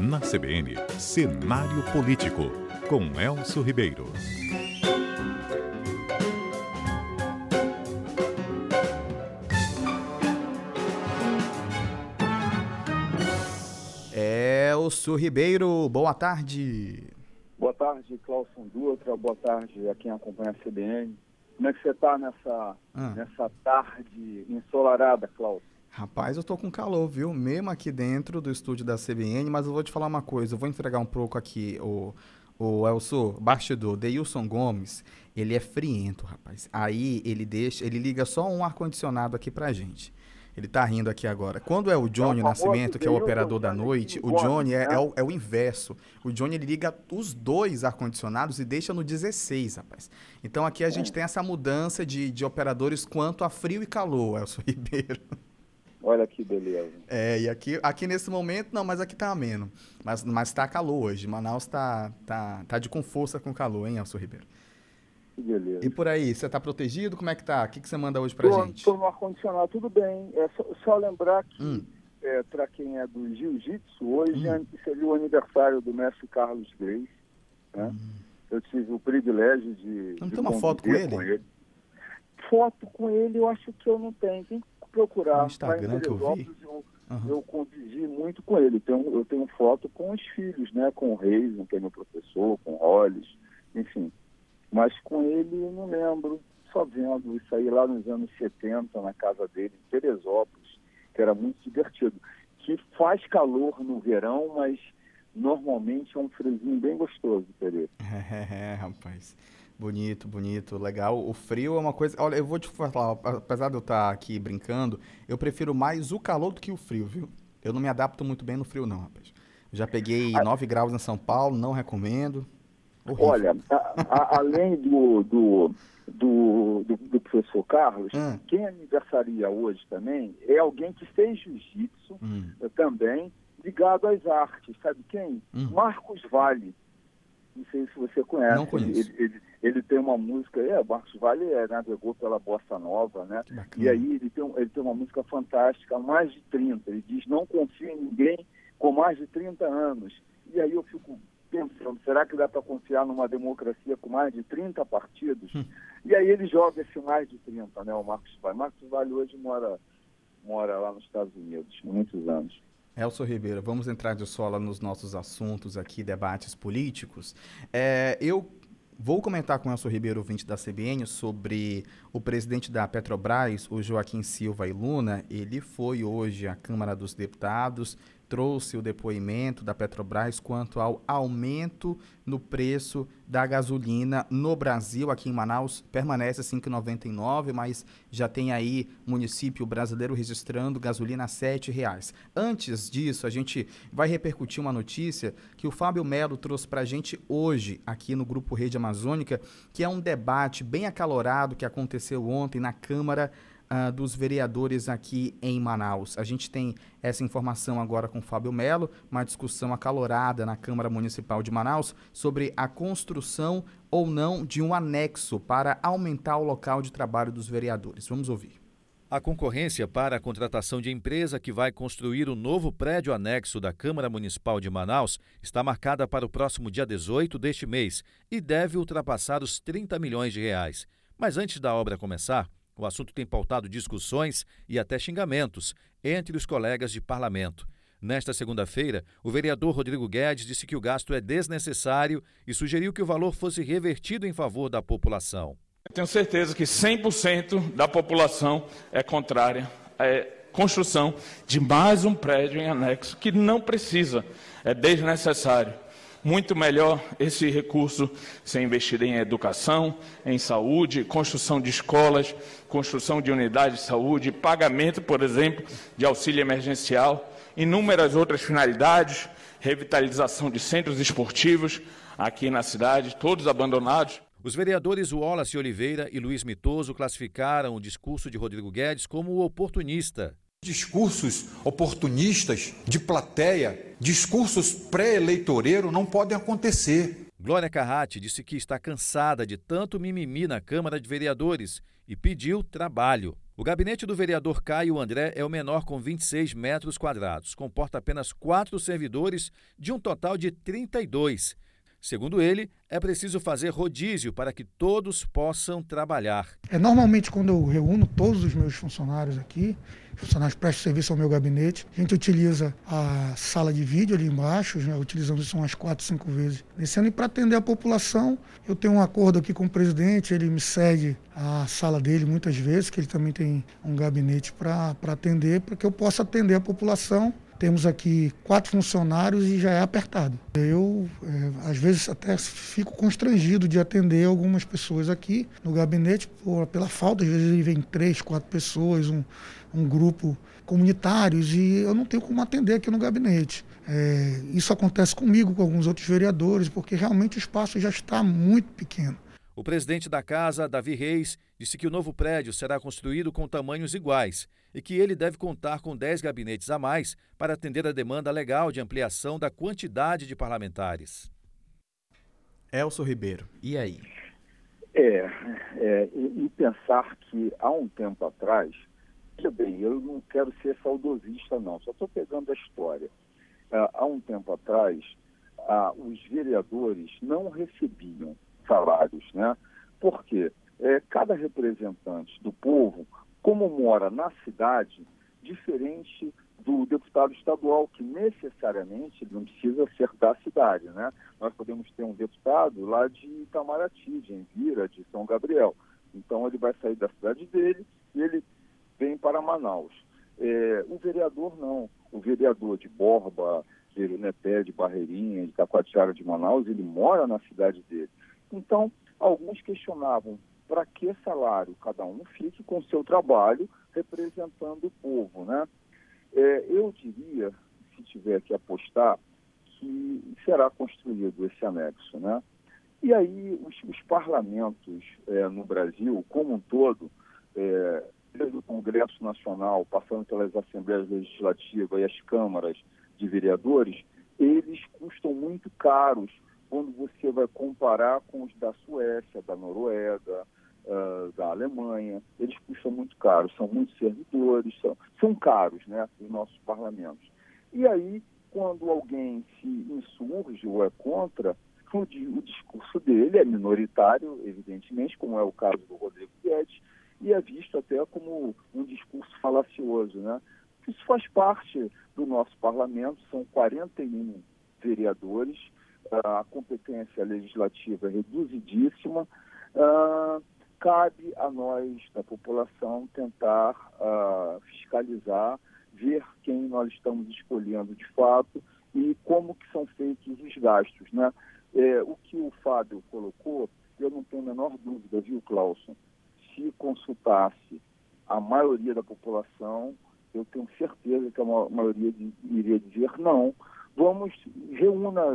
Na CBN, Cenário Político, com Elcio Ribeiro. Elcio Ribeiro, boa tarde. Boa tarde, Cláudio Dutra, boa tarde a quem acompanha a CBN. Como é que você está nessa tarde ensolarada, Cláudio? Rapaz, eu tô com calor, viu? Mesmo aqui dentro do estúdio da CBN, mas eu vou te falar uma coisa, eu vou entregar um pouco aqui, o Elcio, bastidor, Deilson Gomes, ele é friento, rapaz. Aí ele liga só um ar-condicionado aqui pra gente. Ele tá rindo aqui agora. Quando é o Johnny Nascimento, que é o operador da noite, o Johnny é o inverso. O Johnny, ele liga os dois ar-condicionados e deixa no 16, rapaz. Então aqui a gente tem essa mudança de operadores quanto a frio e calor, Elcio Ribeiro. Olha que beleza. E aqui nesse momento, não, mas aqui tá ameno. Mas tá calor hoje. Manaus tá de com força com calor, hein, Elcio Ribeiro? Que beleza. E por aí, você tá protegido? Como é que tá? O que você manda hoje pra gente? Tô no ar-condicionado, tudo bem. É só lembrar que, para quem é do jiu-jitsu, hoje seria o aniversário do mestre Carlos Grace, né? Eu tive o privilégio de tem uma foto com ele? Foto com ele eu acho que eu não tenho. Tem que procurar. No Instagram que eu vi? Eu convivi muito com ele. Eu tenho foto com os filhos, né? Com o Reis, que é meu professor, com o Hollis, enfim. Mas com ele eu não lembro, só vendo isso aí lá nos anos 70, na casa dele, em Teresópolis, que era muito divertido. Que faz calor no verão, mas normalmente é um friozinho bem gostoso, Pereira. Rapaz. Bonito, legal. O frio é uma coisa... Olha, eu vou te falar, apesar de eu estar aqui brincando, eu prefiro mais o calor do que o frio, viu? Eu não me adapto muito bem no frio, não, rapaz. Já peguei 9 graus em São Paulo, não recomendo. Horrível. Olha, além do professor Carlos, quem aniversaria hoje também é alguém que fez jiu-jitsu também, ligado às artes. Sabe quem? Marcos Valle. Não sei se você conhece. Não conheço. Ele tem uma música, Marcos Valle navegou pela Bossa Nova, né? E aí ele tem uma música fantástica, há mais de 30. Ele diz, não confio em ninguém com mais de 30 anos. E aí eu fico pensando, será que dá para confiar numa democracia com mais de 30 partidos? E aí ele joga esse mais de 30, né, o Marcos Valle. Marcos Valle hoje mora lá nos Estados Unidos, há muitos anos. Elcio Ribeiro, vamos entrar de sola nos nossos assuntos aqui, debates políticos. Eu vou comentar com o Elcio Ribeiro, ouvinte da CBN, sobre o presidente da Petrobras, o Joaquim Silva e Luna. Ele foi hoje à Câmara dos Deputados, trouxe o depoimento da Petrobras quanto ao aumento no preço da gasolina no Brasil. Aqui em Manaus permanece R$5,99, mas já tem aí município brasileiro registrando gasolina a R$7. Antes disso, a gente vai repercutir uma notícia que o Fábio Melo trouxe para a gente hoje aqui no Grupo Rede Amazônica, que é um debate bem acalorado que aconteceu ontem na Câmara dos vereadores aqui em Manaus. A gente tem essa informação agora com o Fábio Melo, uma discussão acalorada na Câmara Municipal de Manaus sobre a construção ou não de um anexo para aumentar o local de trabalho dos vereadores. Vamos ouvir. A concorrência para a contratação de empresa que vai construir o novo prédio anexo da Câmara Municipal de Manaus está marcada para o próximo dia 18 deste mês e deve ultrapassar os R$30 milhões. Mas antes da obra começar, o assunto tem pautado discussões e até xingamentos entre os colegas de parlamento. Nesta segunda-feira, o vereador Rodrigo Guedes disse que o gasto é desnecessário e sugeriu que o valor fosse revertido em favor da população. Eu tenho certeza que 100% da população é contrária à construção de mais um prédio em anexo, que não precisa, é desnecessário. Muito melhor esse recurso ser investido em educação, em saúde, construção de escolas, construção de unidades de saúde, pagamento, por exemplo, de auxílio emergencial, inúmeras outras finalidades, revitalização de centros esportivos aqui na cidade, todos abandonados. Os vereadores Wallace Oliveira e Luiz Mitoso classificaram o discurso de Rodrigo Guedes como oportunista. Discursos oportunistas, de plateia, discursos pré-eleitoreiro não podem acontecer. Glória Carratti disse que está cansada de tanto mimimi na Câmara de Vereadores e pediu trabalho. O gabinete do vereador Caio André é o menor, com 26 metros quadrados. Comporta apenas 4 servidores de um total de 32. Segundo ele, é preciso fazer rodízio para que todos possam trabalhar. Normalmente, quando eu reúno todos os meus funcionários aqui, funcionários prestam serviço ao meu gabinete, a gente utiliza a sala de vídeo ali embaixo, já utilizamos isso umas 4, 5 vezes nesse ano, e para atender a população, eu tenho um acordo aqui com o presidente, ele me cede a sala dele muitas vezes, que ele também tem um gabinete para atender, para que eu possa atender a população. Temos aqui 4 funcionários e já é apertado. Eu, às vezes, até fico constrangido de atender algumas pessoas aqui no gabinete pela falta. Às vezes vem 3, 4 pessoas, um grupo comunitários, e eu não tenho como atender aqui no gabinete. Isso acontece comigo, com alguns outros vereadores, porque realmente o espaço já está muito pequeno. O presidente da casa, Davi Reis, disse que o novo prédio será construído com tamanhos iguais e que ele deve contar com 10 gabinetes a mais para atender a demanda legal de ampliação da quantidade de parlamentares. Elcio Ribeiro, e aí? E pensar que há um tempo atrás, veja bem, eu não quero ser saudosista não, só estou pegando a história. Há um tempo atrás, os vereadores não recebiam salários, né? Porque cada representante do povo, como mora na cidade, diferente do deputado estadual, que necessariamente não precisa ser da cidade, né? Nós podemos ter um deputado lá de Itamaraty, de Envira, de São Gabriel. Então ele vai sair da cidade dele e ele vem para Manaus. O vereador não. O vereador de Borba, de Irunepé, de Barreirinha, de Taquatiara de Manaus, ele mora na cidade dele. Então, alguns questionavam para que salário cada um fique com o seu trabalho representando o povo, né? Eu diria, se tiver que apostar, que será construído esse anexo, né? E aí os parlamentos no Brasil, como um todo, desde o Congresso Nacional, passando pelas Assembleias Legislativas e as câmaras de vereadores, eles custam muito caros quando você vai comparar com os da Suécia, da Noruega, da Alemanha. Eles custam muito caros, são muitos servidores, são caros, né, os nossos parlamentos. E aí, quando alguém se insurge ou é contra, o discurso dele é minoritário, evidentemente, como é o caso do Rodrigo Guedes, e é visto até como um discurso falacioso, né? Isso faz parte do nosso parlamento, são 41 vereadores, a competência legislativa é reduzidíssima, cabe a nós, da população, tentar fiscalizar, ver quem nós estamos escolhendo de fato e como que são feitos os gastos, né? O que o Fábio colocou, eu não tenho a menor dúvida, viu, Clauson? Se consultasse a maioria da população, eu tenho certeza que a maioria iria dizer não. Vamos, reúna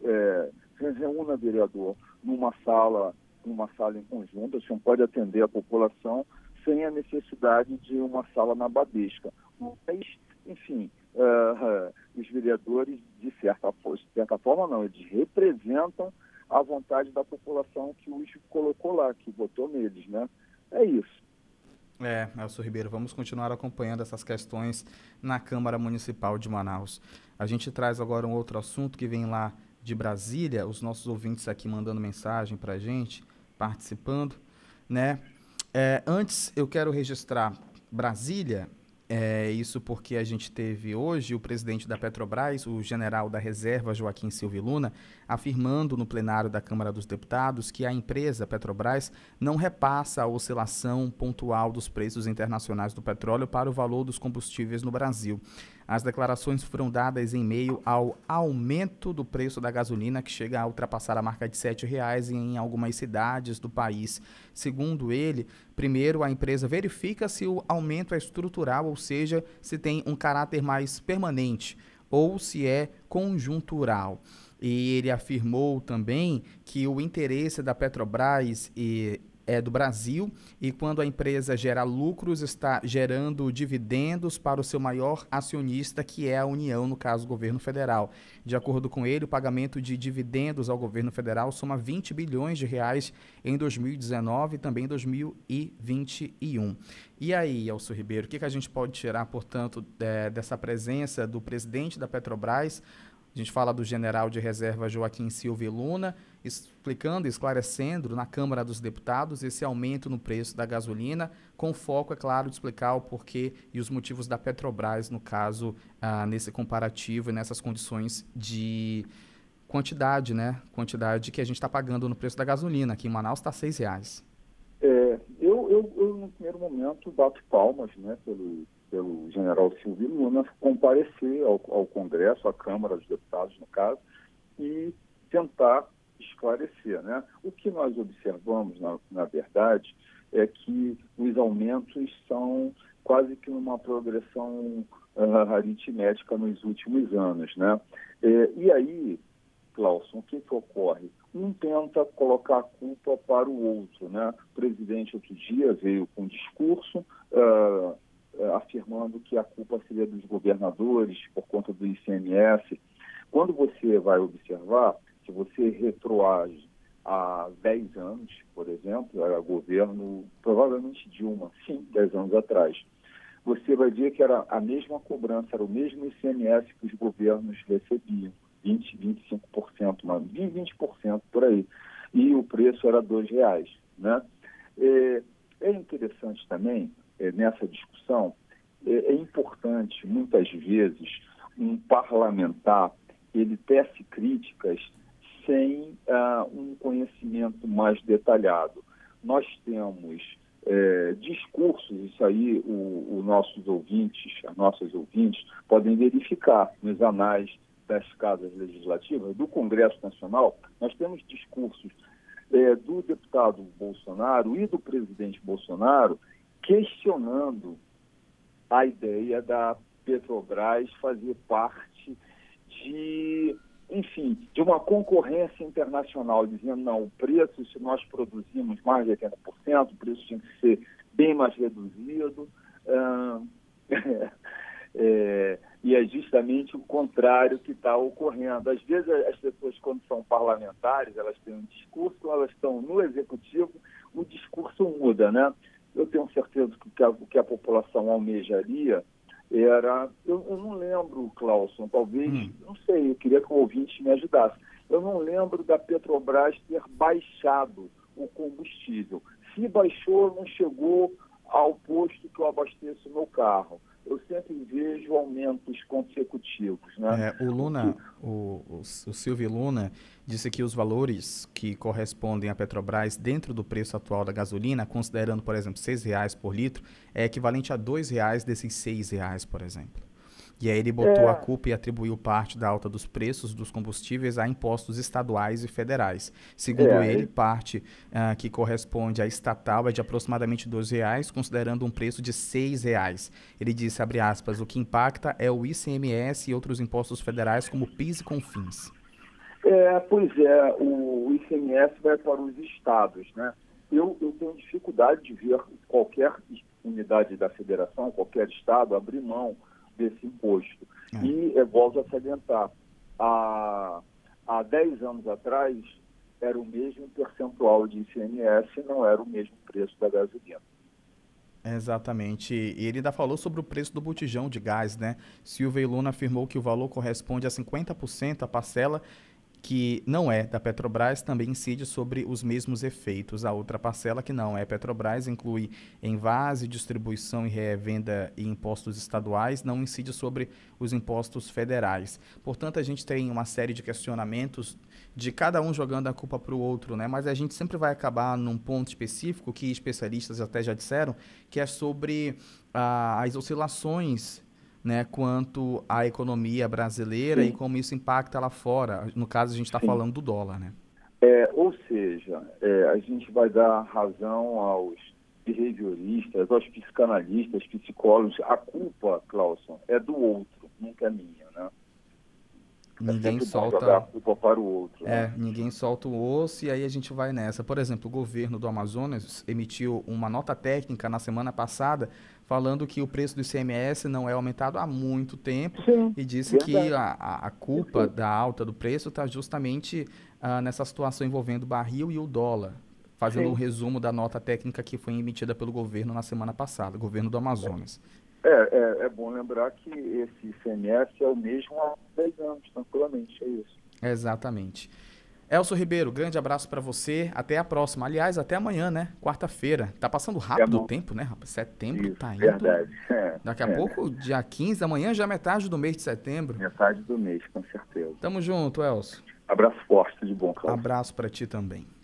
vereador numa sala em conjunto, a gente pode atender a população sem a necessidade de uma sala na Badesca. Mas, enfim, os vereadores, de certa forma não, eles representam a vontade da população que os colocou lá, que votou neles, né? É isso. Elcio Ribeiro, vamos continuar acompanhando essas questões na Câmara Municipal de Manaus. A gente traz agora um outro assunto que vem lá de Brasília, os nossos ouvintes aqui mandando mensagem para a gente, participando, né? Antes, eu quero registrar Brasília, isso porque a gente teve hoje o presidente da Petrobras, o general da reserva, Joaquim Silva Luna, afirmando no plenário da Câmara dos Deputados que a empresa Petrobras não repassa a oscilação pontual dos preços internacionais do petróleo para o valor dos combustíveis no Brasil. As declarações foram dadas em meio ao aumento do preço da gasolina, que chega a ultrapassar a marca de R$ 7,00 em algumas cidades do país. Segundo ele, primeiro a empresa verifica se o aumento é estrutural, ou seja, se tem um caráter mais permanente, ou se é conjuntural. E ele afirmou também que o interesse da Petrobras é do Brasil e quando a empresa gera lucros, está gerando dividendos para o seu maior acionista, que é a União, no caso, o governo federal. De acordo com ele, o pagamento de dividendos ao governo federal soma 20 bilhões de reais em 2019 e também em 2021. E aí, Elcio Ribeiro, o que a gente pode tirar, portanto, dessa presença do presidente da Petrobras? A gente fala do general de reserva Joaquim Silva Luna, explicando e esclarecendo na Câmara dos Deputados esse aumento no preço da gasolina, com foco, é claro, de explicar o porquê e os motivos da Petrobras, no caso, nesse comparativo e nessas condições de quantidade, né? Quantidade que a gente está pagando no preço da gasolina. Aqui em Manaus está R$6. Eu, no primeiro momento, bato palmas, né, pelo general Silvio Luna comparecer ao Congresso, à Câmara dos Deputados, no caso, e tentar esclarecer, né? O que nós observamos, na verdade, é que os aumentos são quase que uma progressão aritmética nos últimos anos, né? E aí, Clauson, o que ocorre? Um tenta colocar a culpa para o outro, né? O presidente, outro dia, veio com um discurso afirmando que a culpa seria dos governadores por conta do ICMS. Quando você vai observar, se você retroage há 10 anos, por exemplo, era governo, provavelmente Dilma, sim, 10 anos atrás, você vai ver que era a mesma cobrança, era o mesmo ICMS que os governos recebiam, 25%, mas 20% por aí. E o preço era R$2, né? É interessante também, nessa discussão, é importante, muitas vezes, um parlamentar, ele tece críticas sem um conhecimento mais detalhado. Nós temos discursos, isso aí os nossos ouvintes, as nossas ouvintes, podem verificar nos anais das casas legislativas, do Congresso Nacional. Nós temos discursos do deputado Bolsonaro e do presidente Bolsonaro questionando a ideia da Petrobras fazer parte de uma concorrência internacional, dizendo, não, o preço, se nós produzimos mais de 80%, o preço tinha que ser bem mais reduzido. E é justamente o contrário que está ocorrendo. Às vezes as pessoas, quando são parlamentares, elas têm um discurso, elas estão no executivo, o discurso muda, né? Eu tenho certeza que o que a população almejaria era... Eu não lembro, Clauson, talvez, não sei, eu queria que o ouvinte me ajudasse. Eu não lembro da Petrobras ter baixado o combustível. Se baixou, não chegou ao posto que eu abasteço o meu carro. Eu sempre vejo aumentos consecutivos, né? O Silvio Luna disse que os valores que correspondem à Petrobras dentro do preço atual da gasolina, considerando, por exemplo, R$6 por litro, é equivalente a R$2 desses R$6, por exemplo. E aí ele botou a culpa e atribuiu parte da alta dos preços dos combustíveis a impostos estaduais e federais. Segundo ele, parte que corresponde à estatal é de aproximadamente R$12, considerando um preço de R$6. Ele disse, abre aspas, o que impacta é o ICMS e outros impostos federais como PIS e CONFINS. O ICMS vai para os estados, né? Eu tenho dificuldade de ver qualquer unidade da federação, qualquer estado, abrir mão desse imposto. E volto a salientar, há 10 anos atrás era o mesmo percentual de ICMS, não era o mesmo preço da gasolina. Exatamente. E ele ainda falou sobre o preço do botijão de gás, né? Silvio Luna afirmou que o valor corresponde a 50%, a parcela que não é da Petrobras também incide sobre os mesmos efeitos. A outra parcela que não é Petrobras inclui envase, distribuição e revenda e impostos estaduais, não incide sobre os impostos federais. Portanto, a gente tem uma série de questionamentos de cada um jogando a culpa para o outro, né? Mas a gente sempre vai acabar num ponto específico que especialistas até já disseram, que é sobre as oscilações, né, quanto à economia brasileira. Sim. E como isso impacta lá fora. No caso, a gente está falando do dólar, né? Ou seja, a gente vai dar razão aos behavioristas, aos psicanalistas, psicólogos. A culpa, Clauson, é do outro, nunca é minha, né? Ninguém sempre bom solta. jogar culpa para o outro. Né? Ninguém solta o osso e aí a gente vai nessa. Por exemplo, o governo do Amazonas emitiu uma nota técnica na semana passada falando que o preço do ICMS não é aumentado há muito tempo. Sim, E disse que verdade. a culpa da alta do preço está justamente nessa situação envolvendo o barril e o dólar. Fazendo Sim. um resumo da nota técnica que foi emitida pelo governo na semana passada, governo do Amazonas. É bom lembrar que esse ICMS é o mesmo há 10 anos, tranquilamente, é isso. Exatamente. Elcio Ribeiro, grande abraço para você. Até a próxima. Aliás, até amanhã, né? Quarta-feira. Tá passando rápido o tempo, né, rapaz? Setembro Isso, tá indo. verdade. Daqui a pouco, dia 15 da manhã, já é metade do mês de setembro. Metade do mês, com certeza. Tamo junto, Elcio. Abraço forte, tudo de bom, Cláudio. Abraço para ti também.